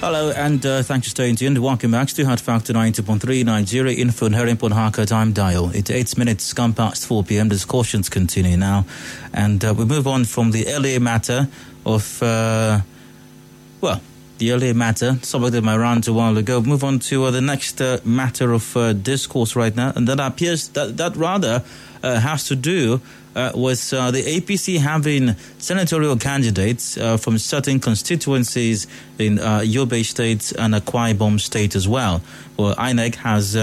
Hello, and thanks for staying tuned. Welcome back to Hard Factor 90.3 Nigeria Info and Herring Port Harcourt time dial. It's 8 minutes gone past 4 p.m. Discussions continue now. And we move on from the LA matter of, the LA matter, some of them I ran a while ago. Move on to the next matter of discourse right now. And that appears that rather has to do with the APC having senatorial candidates from certain constituencies in Yobe State and Akwa Ibom State as well. Well, INEC has,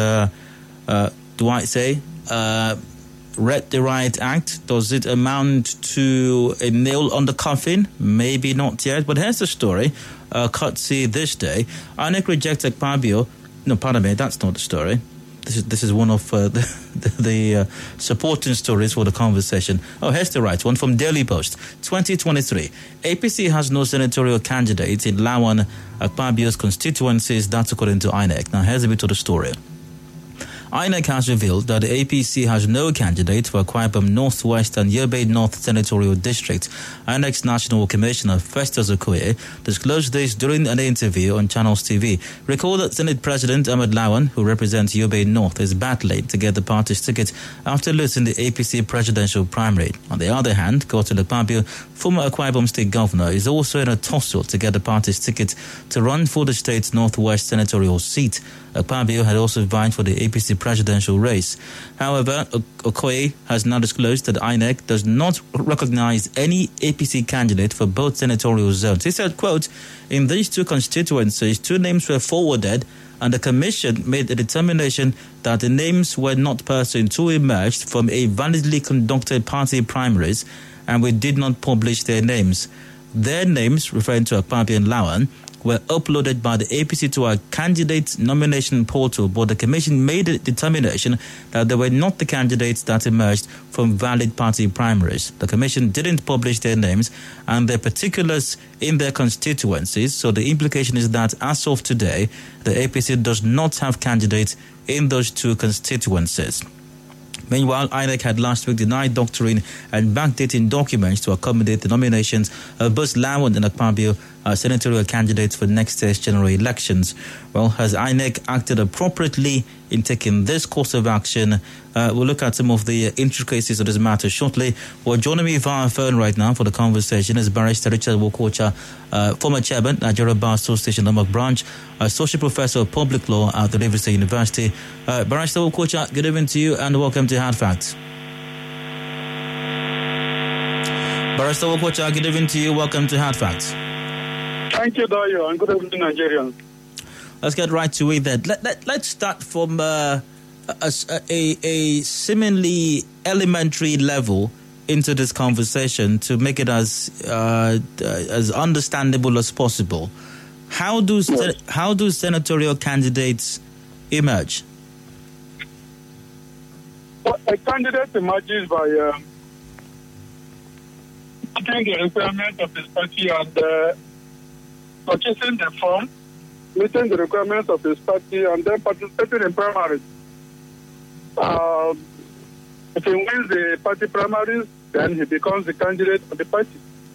read the right act. Does it amount to a nail on the coffin? Maybe not yet, but here's the story. Courtesy this day. INEC rejects Akpabio. No, pardon me, that's not the story. This is one of the supporting stories for the conversation. Oh, here's the right one from Daily Post. 2023. APC has no senatorial candidate in Lawan Akpabio's constituencies. That's according to INEC. Now, here's a bit of the story. INEC has revealed that the APC has no candidate for Akwa Ibom Northwest and Yobe North Senatorial District. INEC's National Commissioner Festus Okoye disclosed this during an interview on Channels TV. Recall that Senate President Ahmed Lawan, who represents Yobe North, is battling to get the party's ticket after losing the APC presidential primary. On the other hand, Godswill Akpabio, former Akwa Ibom State Governor, is also in a tussle to get the party's ticket to run for the state's Northwest Senatorial seat. Akpabio had also vying for the APC presidential race. However, Okoye has now disclosed that INEC does not recognize any APC candidate for both senatorial zones. He said, quote, in these two constituencies, 2 names were forwarded and the commission made a determination that the names were not persons who emerged from a validly conducted party primaries, and we did not publish their names. Their names, referring to Akpabio and Lawan, were uploaded by the APC to our candidate nomination portal, but the commission made a determination that they were not the candidates that emerged from valid party primaries. The commission didn't publish their names and their particulars in their constituencies, so the implication is that as of today, the APC does not have candidates in those 2 constituencies. Meanwhile, INEC had last week denied doctoring and backdating documents to accommodate the nominations of both Lawan and Akpabio as senatorial candidates for next year's general elections. Well, has INEC acted appropriately in taking this course of action? We'll look at some of the intricacies of this matter shortly. Well, joining me via phone right now for the conversation is Barrister Richard Wokocha, former chairman, Nigeria Bar Association, Lombok Branch, associate professor of public law at the Rivers State University. Barrister Wokocha, good evening to you and welcome to Hard Facts. Barrister Wokocha, good evening to you. Welcome to Hard Facts. Thank you, Dayo, and good evening, Nigerians. Let's get right to it then. Let's start from a seemingly elementary level into this conversation to make it as understandable as possible. How do senatorial candidates emerge? Well, a candidate emerges by meeting the requirements of his party and purchasing the form, meeting the requirements of his party, and then participating in primaries. If he wins the party primaries, then he becomes the candidate of the party.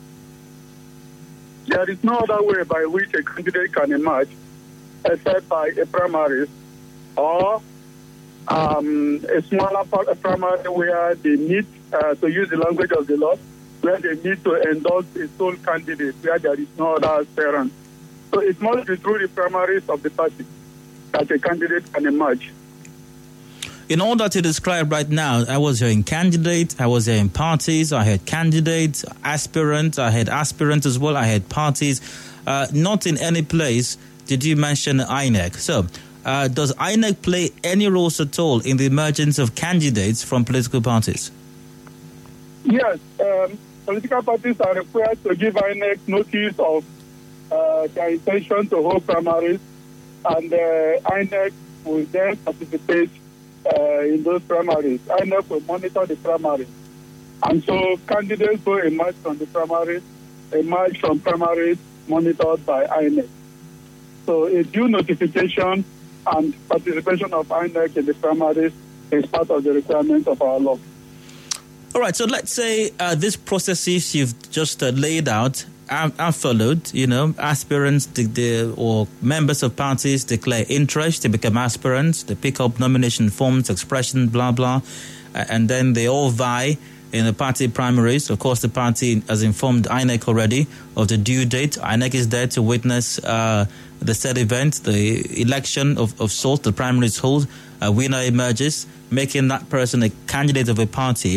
There is no other way by which a candidate can emerge except by a primaries or a smaller primary where they need to use the language of the law, where they need to endorse a sole candidate, where there is no other aspirant. So it must be through the primaries of the party that a candidate can emerge. In all that you described right now, I was hearing candidates, I was hearing parties, I had candidates, aspirants, I had aspirants as well, I had parties. Not in any place did you mention INEC. So, does INEC play any roles at all in the emergence of candidates from political parties? Yes, political parties are required to give INEC notice of their intention to hold primaries, and INEC will then participate in those primaries. INEC will monitor the primaries. And so candidates who emerge from the primaries, emerge from primaries monitored by INEC. So a due notification and participation of INEC in the primaries is part of the requirements of our law. All right, so let's say these processes you've just laid out are followed. Aspirants or members of parties declare interest, they become aspirants, they pick up nomination forms, expression, blah, blah, and then they all vie in the party primaries. Of course, the party has informed INEC already of the due date. INEC is there to witness the said event, the election of sorts, the primaries hold, a winner emerges, making that person a candidate of a party.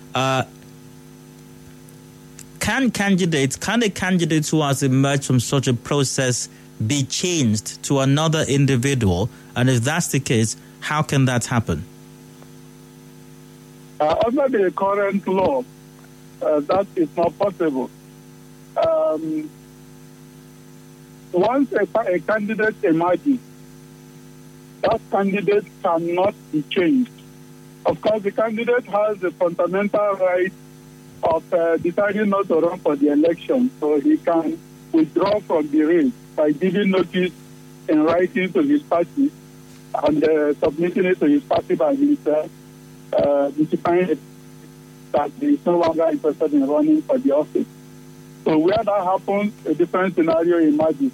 Can a candidate who has emerged from such a process be changed to another individual? And if that's the case, how can that happen? Under the current law, that is not possible. Once a candidate emerges, that candidate cannot be changed. Of course, the candidate has the fundamental right of deciding not to run for the election, so he can withdraw from the race by giving notice in writing to his party and submitting it to his party by himself, notifying that he is no longer interested in running for the office. So where that happens, a different scenario emerges.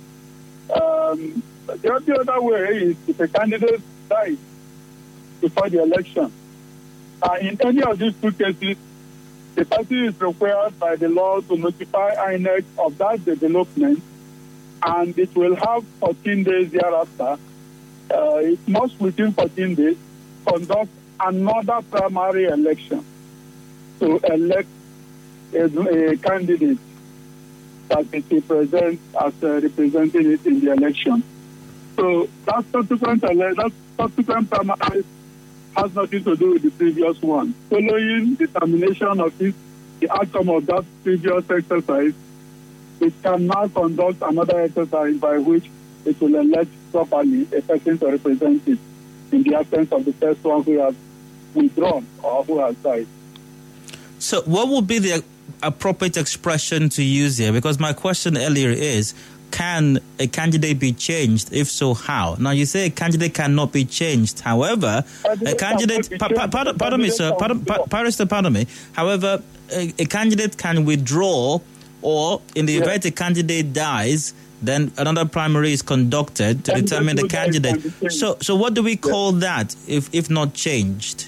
The other way is if a candidate dies before the election. In any of these two cases, the party is required by the law to notify INEC of that development, and it will have 14 days thereafter. It must, within 14 days, conduct another primary election to elect a candidate that it will present as representing it in the election. So that subsequent primary has nothing to do with the previous one. Following the termination of the outcome of that previous exercise, it can now conduct another exercise by which it will elect properly a person to represent it in the absence of the first one who has withdrawn or who has died. So what would be the appropriate expression to use here? Because my question earlier is, can a candidate be changed? If so, how? Now, you say a candidate cannot be changed. However, a candidate... Pardon me, sir. Pardon me. However, a candidate can withdraw, or in the event a candidate dies, then another primary is conducted to determine the candidate. So what do we call that if not changed?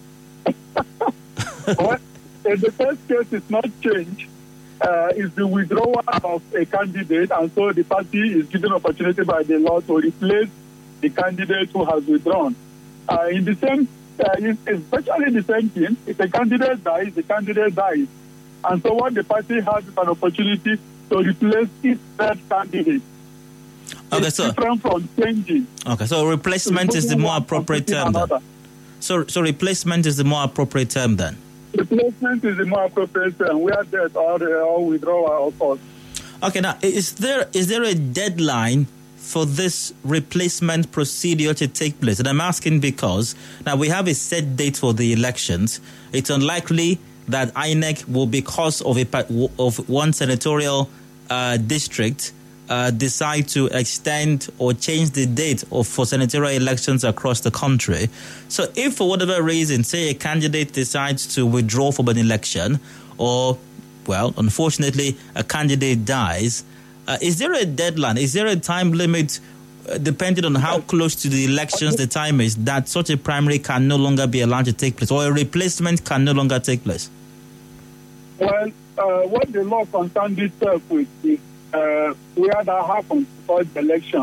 Well, in the first case, it's not changed. Is the withdrawal of a candidate, and so the party is given opportunity by the law to replace the candidate who has withdrawn. In the same, it's virtually the same thing. If a candidate dies, the candidate dies. And so what the party has is an opportunity to replace its third candidate. Okay, it's different from changing. Okay, so replacement is the more appropriate term then. So replacement is the more appropriate term then. Replacement is the more appropriate term. We are dead or withdrawal, of course. Okay, now is there a deadline for this replacement procedure to take place? And I'm asking because now we have a set date for the elections. It's unlikely that INEC will, because of one senatorial district, decide to extend or change the date for senatorial elections across the country. So if for whatever reason, say a candidate decides to withdraw from an election, or, well, unfortunately, a candidate dies, is there a deadline? Is there a time limit, depending on how close to the elections the time is, that such a primary can no longer be allowed to take place, or a replacement can no longer take place? Well, what the law concerns itself with is where that happens before the election.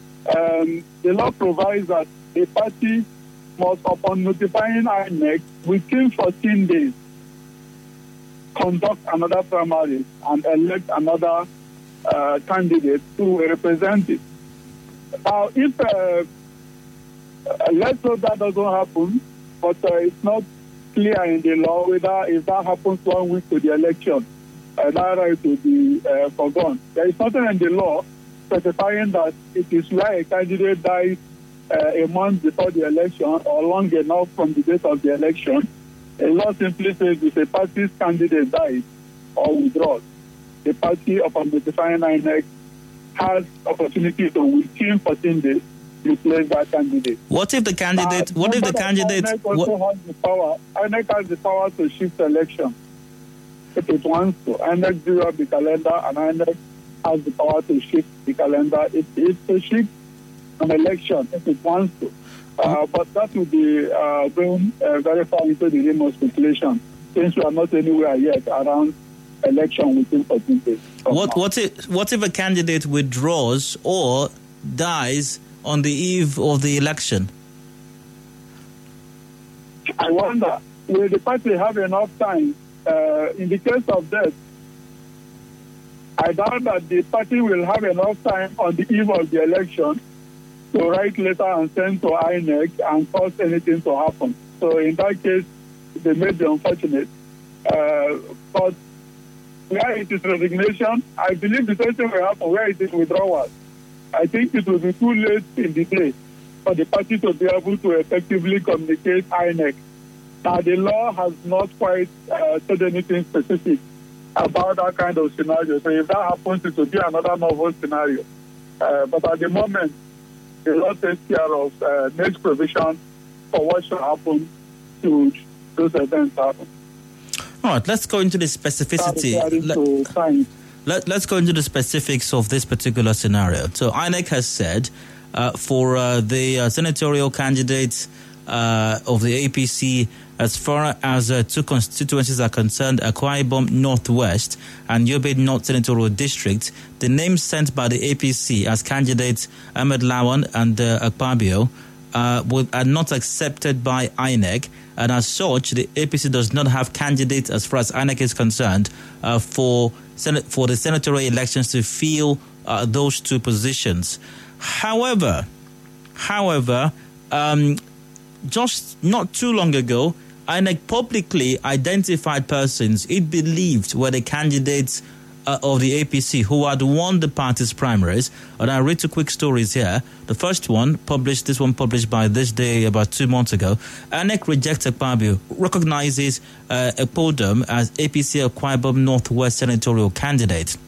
The law provides that the party must, upon notifying INEC, within 14 days, conduct another primary and elect another candidate to represent it. Now, if let's say that doesn't happen, but it's not clear in the law whether if that happens 1 week to the election, that right will be forgone. There is nothing in the law specifying that it is where a candidate dies a month before the election or long enough from the date of the election. The law simply says if a party's candidate dies or withdraws, the party, upon notifying INEC, has opportunity to, within 14 days, replace that candidate. What if the candidate? INEC also has the power. INEC has the power to shift election. if it wants to. INEC drew up the calendar, and INEC has the power to shift the calendar. It's to shift an election if it wants to. But that would be going very far into the realm of speculation, since we are not anywhere yet around election within 14 days. What if a candidate withdraws or dies on the eve of the election? I wonder, will the party have enough time? In the case of death, I doubt that the party will have enough time on the eve of the election to write letter and send to INEC and cause anything to happen. So in that case, they may be unfortunate. But where it is resignation, I believe the same thing will happen where it is withdrawal. I think it will be too late in the day for the party to be able to effectively communicate INEC. Now, the law has not quite said anything specific about that kind of scenario. So if that happens, it will be another novel scenario. But at the moment, the law takes care of makes provision for what should happen to those events happen. All right, let's go into the specificity. Let's go into the specifics of this particular scenario. So INEC has said for the senatorial candidates of the APC, as far as two constituencies are concerned, Akwa Ibom Northwest and Yobe North Senatorial District, the names sent by the APC as candidates Ahmed Lawan and Akpabio are not accepted by INEC, and as such, the APC does not have candidates as far as INEC is concerned for the senatorial elections to fill those two positions. However, just not too long ago, INEC publicly identified persons it believed were the candidates of the APC who had won the party's primaries. And I'll read two quick stories here. The first one, published by This Day about 2 months ago. INEC rejects Akpabio, recognizes Ekpodum as APC Akwa Ibom Northwest senatorial candidate.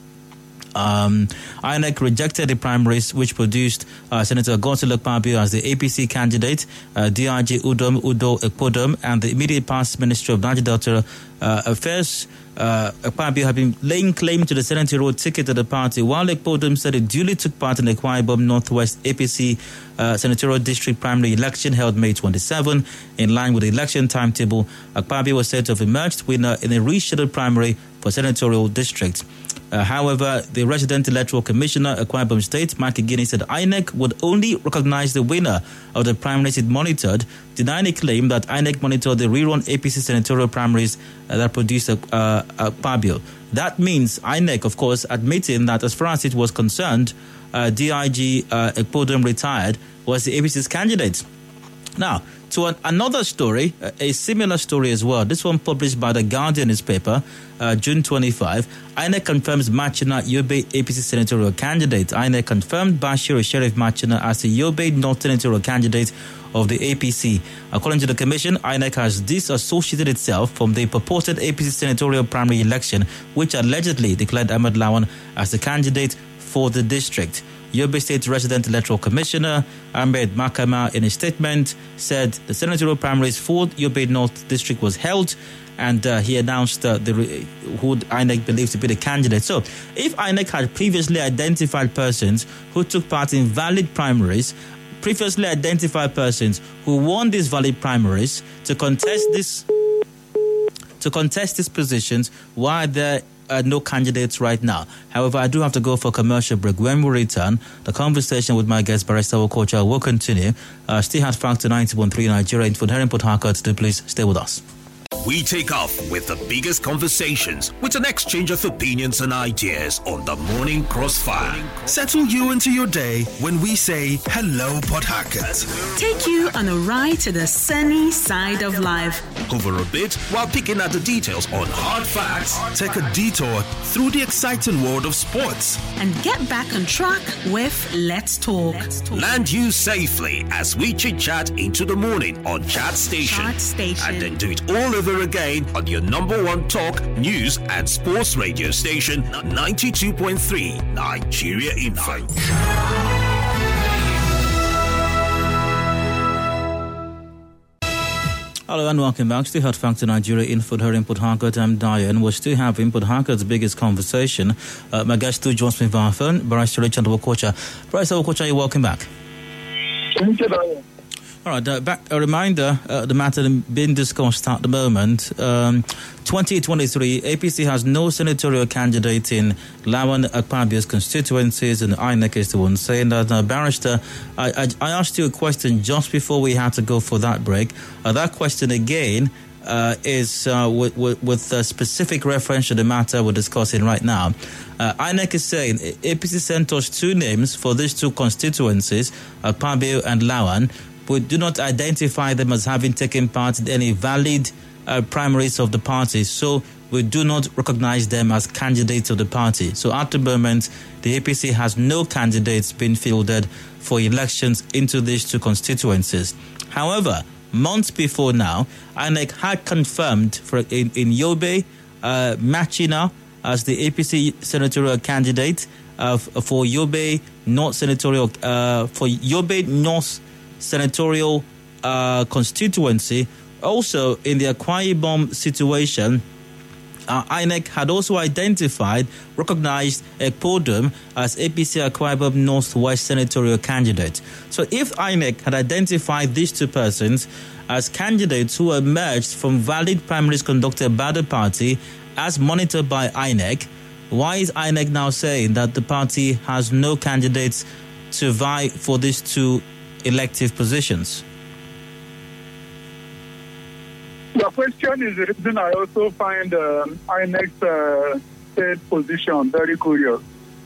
INEC rejected the primaries which produced Senator Godswill Akpabio as the APC candidate, DRG Udo Ekpodum, and the immediate past Minister of Niger Delta Affairs. Akpabio had been laying claim to the senatorial ticket of the party, while Ekpodum said he duly took part in the Akwa Ibom Northwest APC senatorial district primary election held May 27. In line with the election timetable, Akpabio was said to have emerged winner in a rescheduled primary for senatorial district. However, the resident electoral commissioner, Akwa Ibom State, Mike Igini, said INEC would only recognize the winner of the primaries it monitored, denying a claim that INEC monitored the rerun APC senatorial primaries that produced Akpabio. That means INEC, of course, admitting that as far as it was concerned, DIG Ekpodum retired was the APC's candidate. Now, to another story, a similar story as well. This one published by the Guardian newspaper, June 25. INEC confirms Machina Yobe APC senatorial candidate. INEC confirmed Bashir Sheriff Machina as the Yobe North senatorial candidate of the APC. According to the commission, INEC has disassociated itself from the purported APC senatorial primary election, which allegedly declared Ahmed Lawan as the candidate for the district. Yobe State Resident Electoral Commissioner Ahmed Makama, in a statement, said the senatorial primaries for Yobe North District was held, and he announced who INEC believes to be the candidate. So, if INEC had previously identified persons who took part in valid primaries, previously identified persons who won these valid primaries to contest these positions, why there are no candidates right now? However, I do have to go for a commercial break. When we return, the conversation with my guest, Barrister Okocha, will continue. Still at Factor 91.3 Nigeria in Port Harcourt. Please stay with us. We take off with the biggest conversations with an exchange of opinions and ideas on the Morning Crossfire. Settle you into your day when we say hello, Port Harcourt. Take you on a ride to the sunny side of life. Hover a bit while picking at the details on hard facts. Take a detour through the exciting world of sports. And get back on track with Let's Talk. Land you safely as we chit-chat into the morning on Chat Station. And then do it all over again on your number one talk, news and sports radio station, 92.3 Nigeria Info. Hello and welcome back. Still Hot Factor Nigeria Info here in Port Harcourt. I'm Diane. We're still having Port Harcourt's biggest conversation. My guest still joins me via phone, Barrister Richard Wokocha. Barrister Wokocha, you're welcome back. Thank you, Diane. All right, back a reminder, the matter being discussed at the moment. 2023, APC has no senatorial candidate in Lawan Akpabio's constituencies, and INEC is the one saying that. Barrister, I asked you a question just before we had to go for that break. That question again is with a specific reference to the matter we're discussing right now. INEC is saying APC sent us two names for these two constituencies, Akpabio and Lawan. We do not identify them as having taken part in any valid primaries of the party, so we do not recognize them as candidates of the party. So at the moment, the APC has no candidates being fielded for elections into these two constituencies. However, months before now, INEC had confirmed in Yobe, Machina as the APC senatorial candidate for Yobe North senatorial constituency. Also, in the Akwa Ibom situation, INEC had also recognized Ekpodum as APC Akwa Ibom Northwest senatorial candidate. So if INEC had identified these two persons as candidates who emerged from valid primaries conducted by the party as monitored by INEC, why is INEC now saying that the party has no candidates to vie for these two elective positions? Your question is the reason I also find INEC's third position very curious.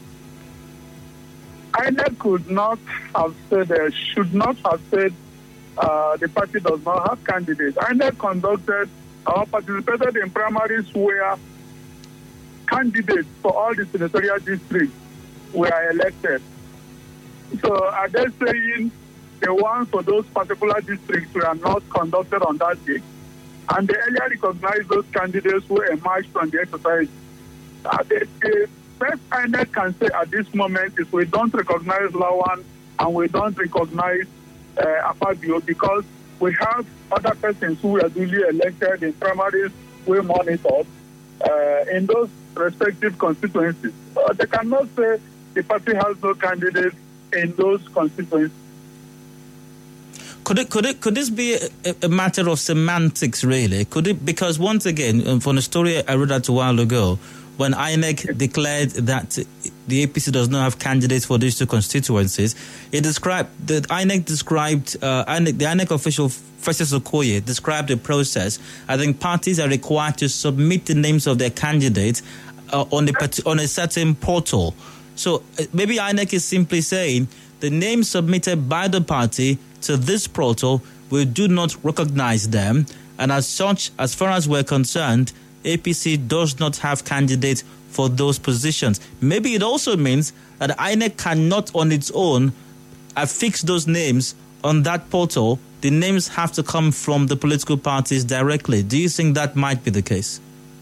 INEC could not have said, should not have said the party does not have candidates. INEC conducted or participated in primaries where candidates for all the senatorial districts were elected. So are they saying the ones for those particular districts were not conducted on that day? And they earlier recognized those candidates who emerged from the exercise. The best INEC can say at this moment is we don't recognize Lawan and we don't recognize Akpabio because we have other persons who were duly elected in primaries we monitored in those respective constituencies. They cannot say the party has no candidates in those constituencies. Could this be a matter of semantics, really? Could it? Because once again, from the story I read out a while ago, when INEC declared that the APC does not have candidates for these two constituencies, the INEC official Festus Okoye described the process. I think parties are required to submit the names of their candidates on a certain portal. So maybe INEC is simply saying the names submitted by the party to this portal, we do not recognize them, and as such, as far as we're concerned, APC does not have candidates for those positions. Maybe it also means that INEC cannot on its own affix those names on that portal. The names have to come from the political parties directly. Do you think that might be the case?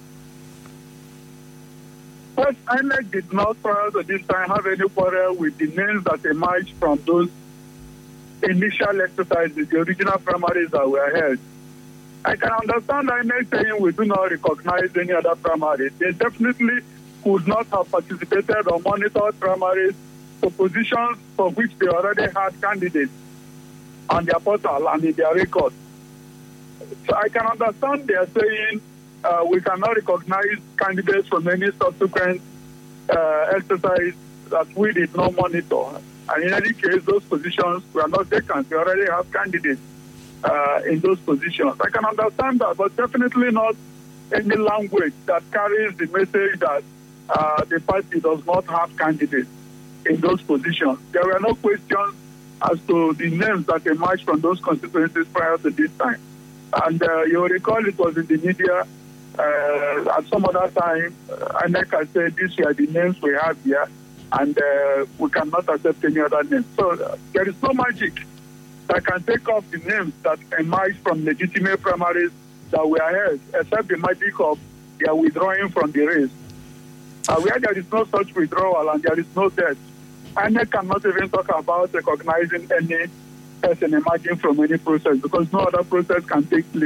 Well, INEC did not, prior to this time, have any quarrel with the names that emerged from those initial exercises, the original primaries that were held. I can understand INEC saying we do not recognize any other primaries. They definitely could not have participated or monitored primaries for positions for which they already had candidates on their portal and in their records. So I can understand they are saying we cannot recognize candidates from any subsequent exercise that we did not monitor. And in any case, those positions were not vacant. We already have candidates in those positions. I can understand that, but definitely not any language that carries the message that the party does not have candidates in those positions. There were no questions as to the names that emerged from those constituencies prior to this time. And you'll recall it was in the media at some other time, INEC has said these are the names we have here, and we cannot accept any other names. So there is no magic that can take off the names that emerged from legitimate primaries that were held, except the magic of their withdrawing from the race. Where there is no such withdrawal and there is no death, INEC cannot even talk about recognizing any person emerging from any process because no other process can take place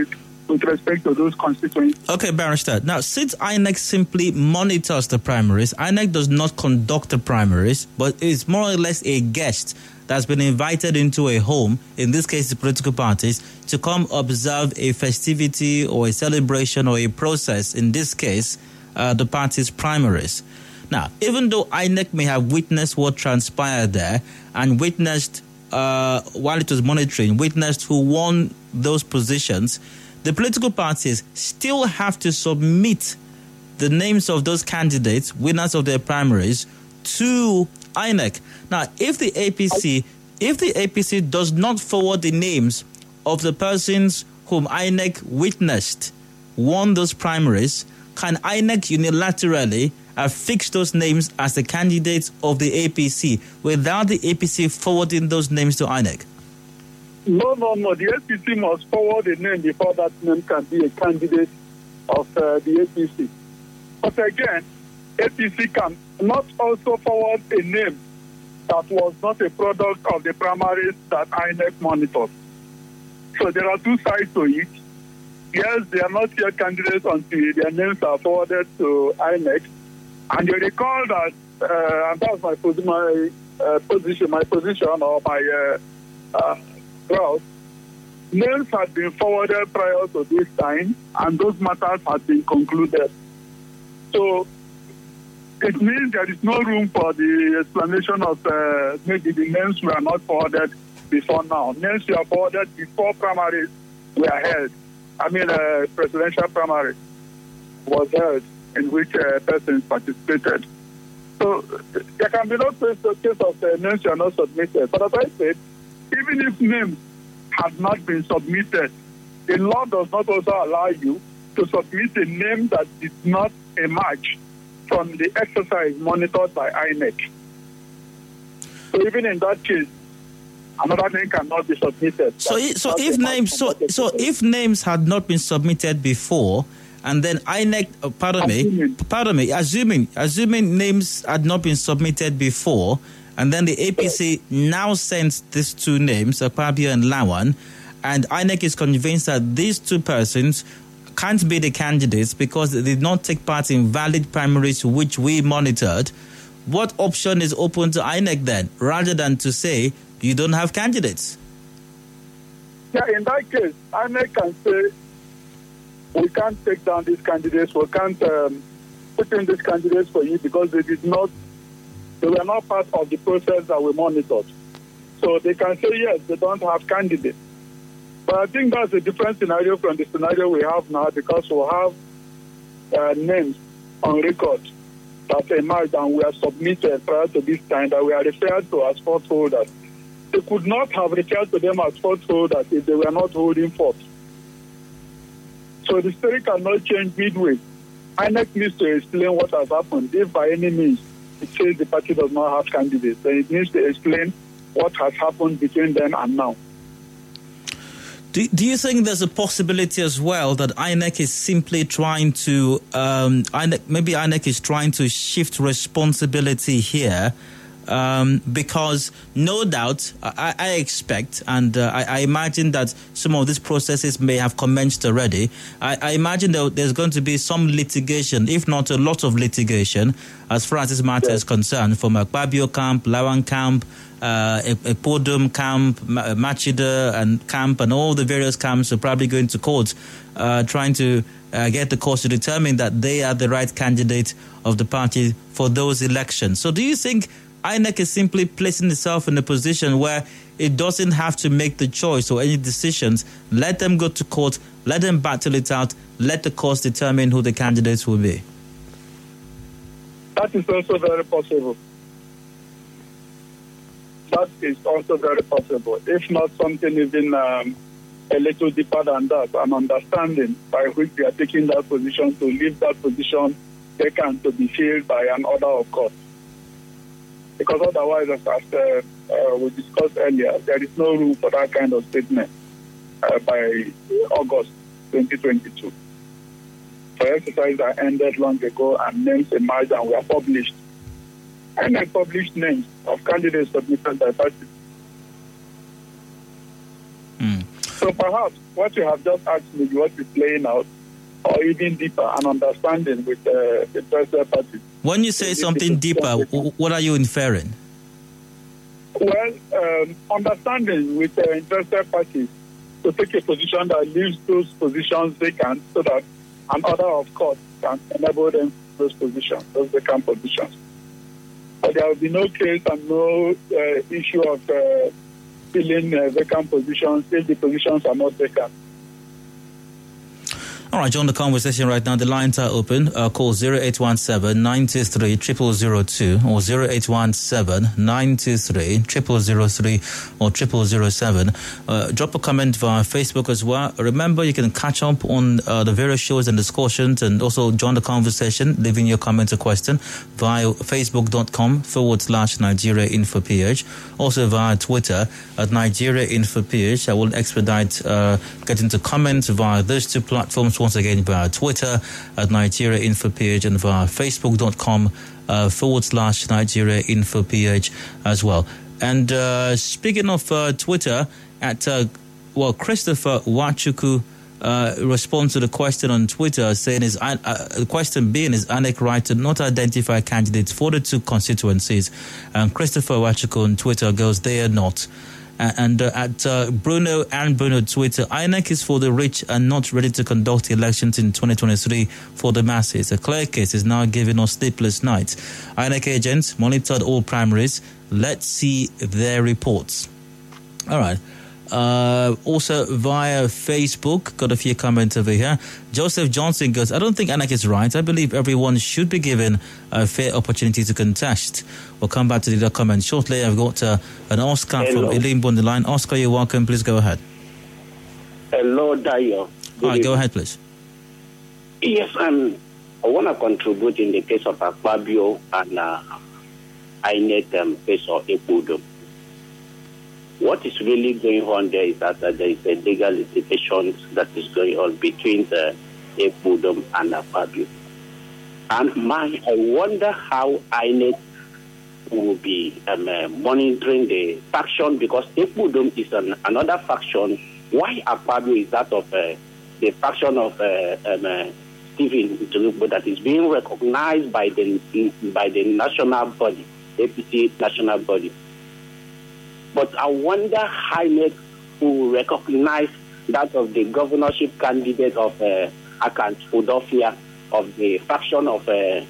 with respect to those constituencies. Okay, Barrister. Now, since INEC simply monitors the primaries, INEC does not conduct the primaries, but is more or less a guest that's been invited into a home, in this case the political parties, to come observe a festivity or a celebration or a process, in this case, the party's primaries. Now, even though INEC may have witnessed what transpired there and witnessed, while it was monitoring, witnessed who won those positions, the political parties still have to submit the names of those candidates, winners of their primaries, to INEC. Now, if the APC does not forward the names of the persons whom INEC witnessed won those primaries, can INEC unilaterally affix those names as the candidates of the APC without the APC forwarding those names to INEC? No. The APC must forward a name before that name can be a candidate of the APC. But again, APC can not also forward a name that was not a product of the primaries that INEC monitors. So there are two sides to it. Yes, they are not yet candidates until their names are forwarded to INEC. And you recall that, and that's my position or my route. Names had been forwarded prior to this time, and those matters had been concluded. So it means there is no room for the explanation of maybe the names were not forwarded before now. Names were forwarded before primaries were held. Presidential primary was held in which persons participated. So there can be no case of names were not submitted. But as I said, even if names have not been submitted, the law does not also allow you to submit a name that is not a match from the exercise monitored by INEC. So even in that case, another name cannot be submitted. If names had not been submitted before, and then INEC, assuming names had not been submitted before, and then the APC now sends these two names, Akpabio and Lawan, and INEC is convinced that these two persons can't be the candidates because they did not take part in valid primaries which we monitored. What option is open to INEC then, rather than to say you don't have candidates? Yeah, in that case, INEC can say we can't take down these candidates, we can't put in these candidates for you because they were not part of the process that we monitored. So they can say yes, they don't have candidates. But I think that's a different scenario from the scenario we have now because we have names on record that emerged and were submitted prior to this time that we are referred to as force holders. They could not have referred to them as force holders if they were not holding forth. So the story cannot change midway. INEC needs to explain what has happened. If by any means it says the party does not have candidates, then it needs to explain what has happened between then and now. Do you think there's a possibility as well that INEC is simply trying to, INEC is trying to shift responsibility here? Because no doubt, I expect, and I imagine that some of these processes may have commenced already. I imagine that there's going to be some litigation, if not a lot of litigation, as far as this matter is concerned, from Akpabio camp, Lawan camp, Podum camp, Machida and camp, and all the various camps are probably going to court, trying to get the courts to determine that they are the right candidate of the party for those elections. So do you think INEC is simply placing itself in a position where it doesn't have to make the choice or any decisions? Let them go to court, let them battle it out, let the courts determine who the candidates will be? That is also very possible. That is also very possible. If not something even a little deeper than that, an understanding by which they are taking that position to leave that position vacant to be filled by an order of court. Because otherwise, as we discussed earlier, there is no room for that kind of statement by August 2022. So exercises that ended long ago and names emerged and were published. And I published names of candidates submitted by parties. So So perhaps what you have just asked me, what is playing out, or even deeper, an understanding with the interested parties. When you say something deeper, what are you inferring? Well, understanding with the interested parties to take a position that leaves those positions vacant so that an order of court can enable them those positions, those vacant positions. But there will be no case and no issue of filling vacant positions if the positions are not vacant. All right, join the conversation right now. The lines are open. Call 0817-923-0002 or 0817-923-0003 or 0007. Drop a comment via Facebook as well. Remember, you can catch up on the various shows and discussions and also join the conversation, leaving your comment or question via facebook.com/Nigeria Info PH. Also via Twitter at Nigeria Info PH. I will expedite getting to comments via those two platforms. Once again, via Twitter at Nigeria Info PH and via facebook.com/Nigeria Info PH as well. And speaking of Twitter, at Christopher Wachuku responds to the question on Twitter, saying the question being, is INEC right to not identify candidates for the two constituencies? And Christopher Wachuku on Twitter goes, they are not. And at Bruno Twitter, INEC is for the rich and not ready to conduct elections in 2023 for the masses. A clear case is now giving us sleepless nights. INEC agents monitored all primaries. Let's see their reports. All right. Also via Facebook, got a few comments over here. Joseph Johnson goes, I don't think INEC is right. I believe everyone should be given a fair opportunity to contest. We'll come back to the other comments shortly. I've got an Oscar from Ilimbo on the line. Oscar, you're welcome. Please go ahead. Hello, Dayo. All right, go ahead, please. Yes, I want to contribute in the case of Akpabio and INEC case of Ekpudom. What is really going on there is that there is a legal litigation that is going on between the Ekpudom and Akpabio. And I wonder how INEC will be monitoring the faction, because Ekpudom is another faction. Why Akpabio is that of the faction of Stephen Iturubo that is being recognized by the national body, APC national body. But I wonder how INEC will recognize that of the governorship candidate of Akant Udofia of the faction of Stephen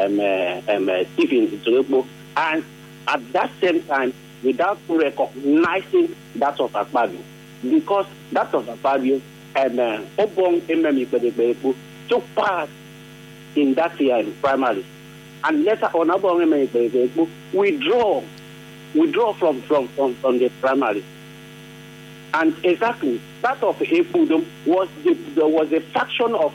Iturubo, and at that same time without recognizing that of Akpabio, because that of Akpabio and Obong Ememi took part in that year in primary, and later on Obong Ememi withdraw from the primary. And exactly that of Ekpudom was a faction of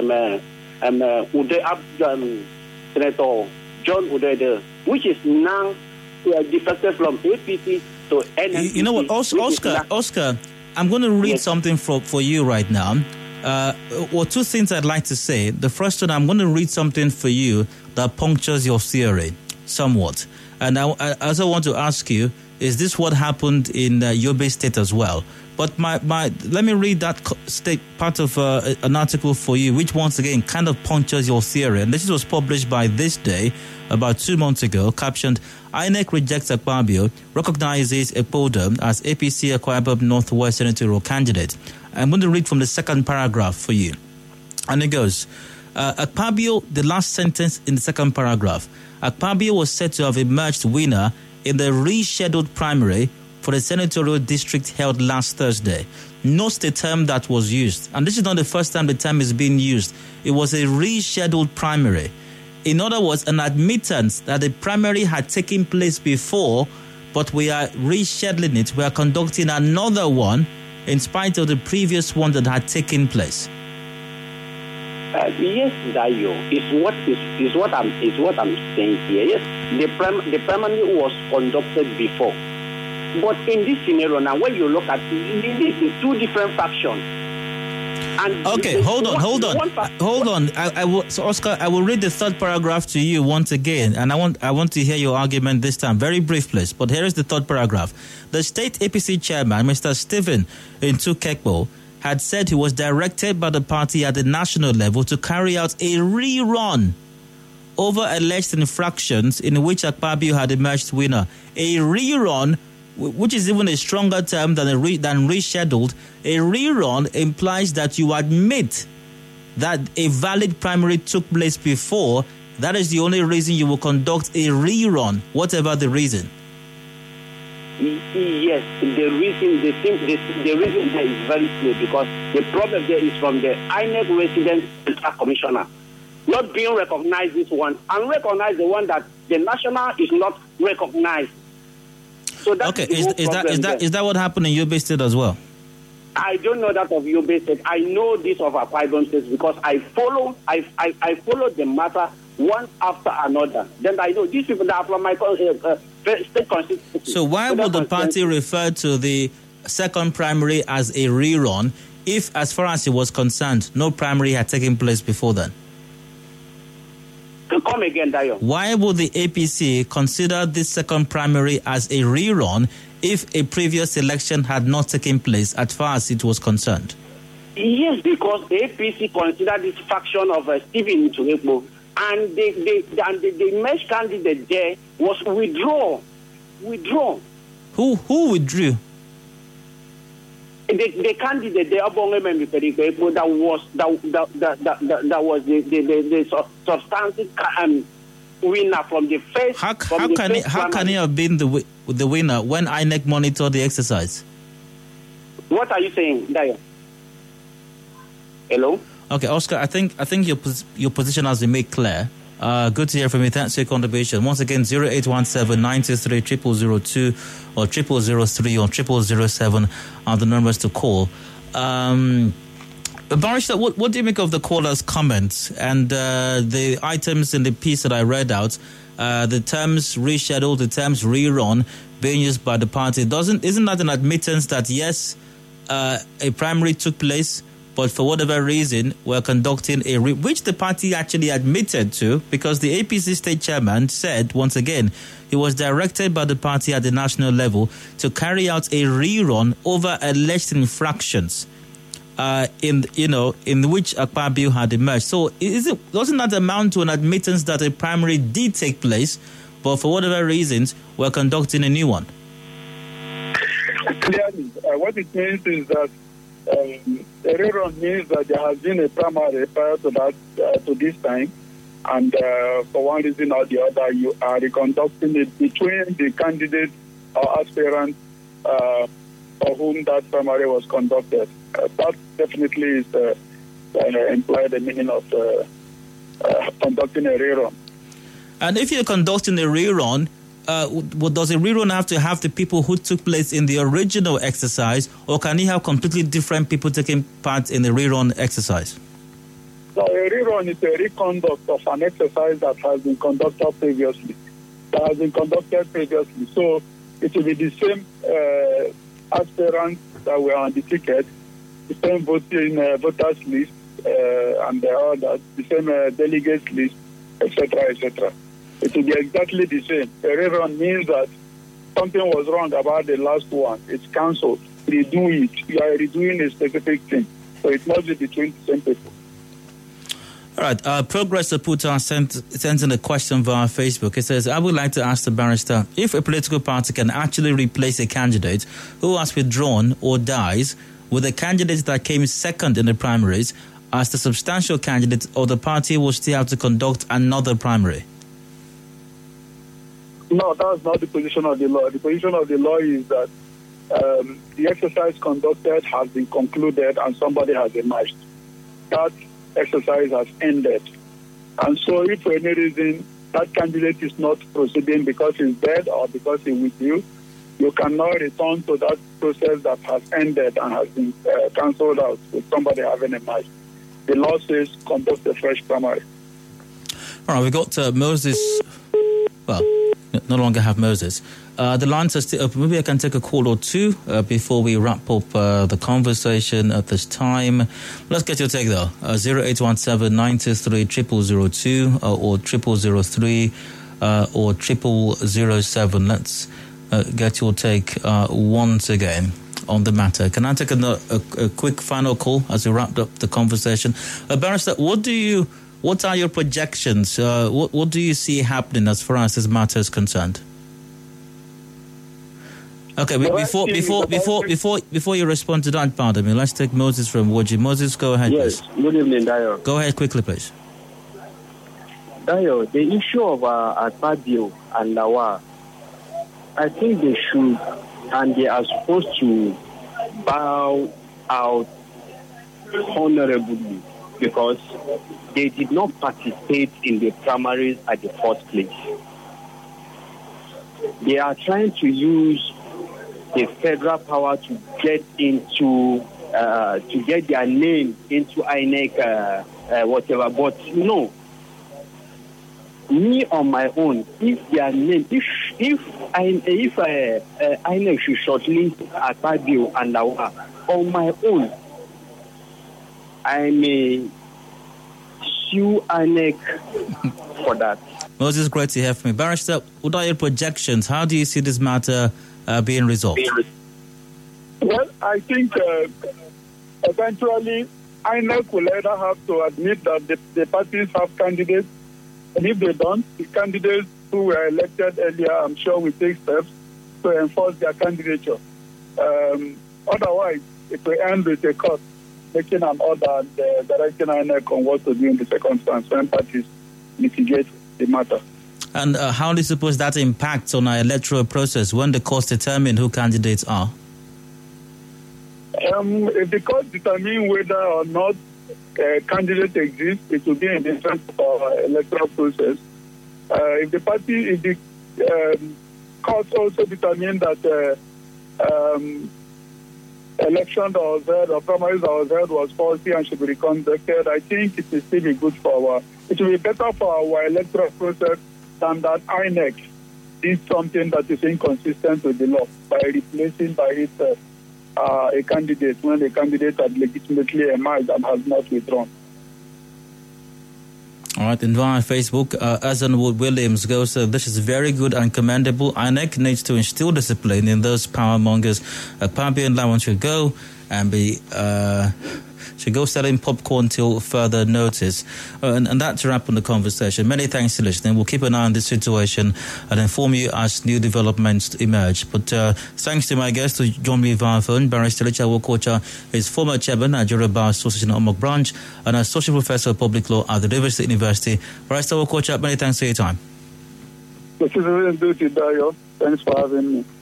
Senator John Udede, which is now defected from APC to NNPC. You know what, Oscar, I'm going to read something for you right now. Two things I'd like to say. The first one, I'm going to read something for you that punctures your theory somewhat. And I also want to ask you, is this what happened in Yobe State as well? But let me read that state part of an article for you, which once again kind of punctures your theory. And this was published by This Day about 2 months ago, captioned, INEC rejects Akpabio, recognizes Ekpudom as APC Akwa Ibom Northwest senatorial candidate. I'm going to read from the second paragraph for you. And it goes, Akpabio, the last sentence in the second paragraph, Akpabio was said to have emerged winner in the rescheduled primary for the senatorial district held last Thursday. Note the term that was used. And this is not the first time the term is being used. It was a rescheduled primary. In other words, an admittance that the primary had taken place before, but we are rescheduling it. We are conducting another one in spite of the previous one that had taken place. Yes, Dayo, is what I'm saying here. Yes, the primary was conducted before, but in this scenario now, when you look at it, this is two different factions. And okay, hold on. So Oscar, I will read the third paragraph to you once again, and I want to hear your argument this time. Very brief, please. But here is the third paragraph. The state APC chairman, Mr. Stephen Ntukekpo, had said he was directed by the party at the national level to carry out a rerun over alleged infractions in which Akpabio had emerged winner. A rerun, which is even a stronger term than rescheduled. A rerun implies that you admit that a valid primary took place before. That is the only reason you will conduct a rerun, whatever the reason. Yes, the reason there is very clear, because the problem there is from the INEC resident commissioner not being recognized this one and recognize the one that the national is not recognized. So that's okay, is that what happened in Yobe State as well? I don't know that of Yobe State. I know this of Akwa Ibom State because I follow the matter one after another. Then I know these people that are from my state constituency. So why would the party refer to the second primary as a rerun if, as far as it was concerned, no primary had taken place before then? Come again, Dayo. Why would the APC consider this second primary as a rerun if a previous election had not taken place as far as it was concerned? Yes, because the APC considered this faction of Stephen Ntukekpo, and the merged candidate there was withdrawn. Who withdrew? The candidate, the Obonge Mepedikwepo, that was the substantive winner from the first. How can he have been the winner when INEC monitored the exercise? What are you saying, Dayo? Hello. Okay, Oscar. I think your position has been made clear. Good to hear from you. Thanks for your contribution. Once again, 0817-923-0002 or 0003 or 0007 are the numbers to call. Barrister, what do you make of the caller's comments and the items in the piece that I read out? The terms rescheduled, the terms rerun being used by the party. Isn't that an admittance that yes, a primary took place, but for whatever reason, we're conducting which the party actually admitted to, because the APC state chairman said, once again, he was directed by the party at the national level to carry out a rerun over alleged infractions in which Akpabio had emerged. So doesn't that amount to an admittance that a primary did take place, but for whatever reasons, we're conducting a new one? Clearly, what it means is that a rerun means that there has been a primary prior to that, to this time, and for one reason or the other, you are reconducting it between the candidate or aspirant for whom that primary was conducted. That definitely is implied the meaning of conducting a rerun. And if you're conducting a rerun, does a rerun have to have the people who took place in the original exercise, or can you have completely different people taking part in the rerun exercise? So a rerun is a reconduct of an exercise that has been conducted previously. So it will be the same aspirants that were on the ticket, the same voters list, and the same delegates list, etc., etc. It will be exactly the same. A rerun means that something was wrong about the last one. It's cancelled. Redo it. You are redoing a specific thing. So it must be between the same people. All right. Progress Aputa sent in a question via Facebook. It says, I would like to ask the barrister, if a political party can actually replace a candidate who has withdrawn or dies with a candidate that came second in the primaries as the substantial candidate, or the party will still have to conduct another primary? No, that's not the position of the law. The position of the law is that the exercise conducted has been concluded and somebody has emerged. That exercise has ended. And so if for any reason that candidate is not proceeding because he's dead or because he withdrew, you cannot return to that process that has ended and has been cancelled out with somebody having emerged. The law says conduct a fresh primary. All right, we got Moses. Well, no longer have Moses. The lines are still open. Maybe I can take a call or two before we wrap up the conversation at this time. Let's get your take, though. 0817 923 0002 or 0003 or 0007. Let's get your take once again on the matter. Can I take a quick final call as we wrapped up the conversation? Barrister, what are your projections? What do you see happening as far as this matter is concerned? Okay, before you respond to that, pardon me, let's take Moses from Woji. Moses, go ahead, yes, please. Good evening, Dayo. Go ahead quickly, please. Dayo, the issue of Akpabio and Lawal, I think they should, and they are supposed to bow out honorably because they did not participate in the primaries at the first place. They are trying to use the federal power to get into, to get their name into INEC, whatever. But no, me on my own, if their name, if INEC should shortlist Akpabio and Lawal, on my own, I may sue INEC for that. Moses, great to hear from you. Barrister, what are your projections? How do you see this matter being resolved? Well, I think eventually INEC will either have to admit that the parties have candidates, and if they don't, the candidates who were elected earlier, I'm sure, will take steps to enforce their candidature. Otherwise, it will end with a court making an order and directing INEC on what to do in the circumstance when parties mitigate the matter. And how do you suppose that impacts on our electoral process when the courts determine who candidates are? If the courts determine whether or not a candidate exists, it will be in the interest of our electoral process. If the courts also determine that election that was held or primaries that was held was faulty and should be reconducted, I think it will still be good for it will be better for our electoral process than that INEC did something that is inconsistent with the law by replacing by it a candidate when the candidate had legitimately emerged and has not withdrawn. All right, and via Facebook, Azanwood Williams goes, this is very good and commendable. INEC needs to instill discipline in those power mongers. Akpabio and Lawal should go and be should go selling popcorn till further notice. And that's a wrap on the conversation. Many thanks for listening. We'll keep an eye on this situation and inform you as new developments emerge. But thanks to my guest who joined me via phone. Barrister Richard Wokocha is former chairman at Nigeria Bar Association Omok Branch and associate professor of public law at the Rivers State University. Barrister Wokocha, many thanks for your time. Thanks for having me.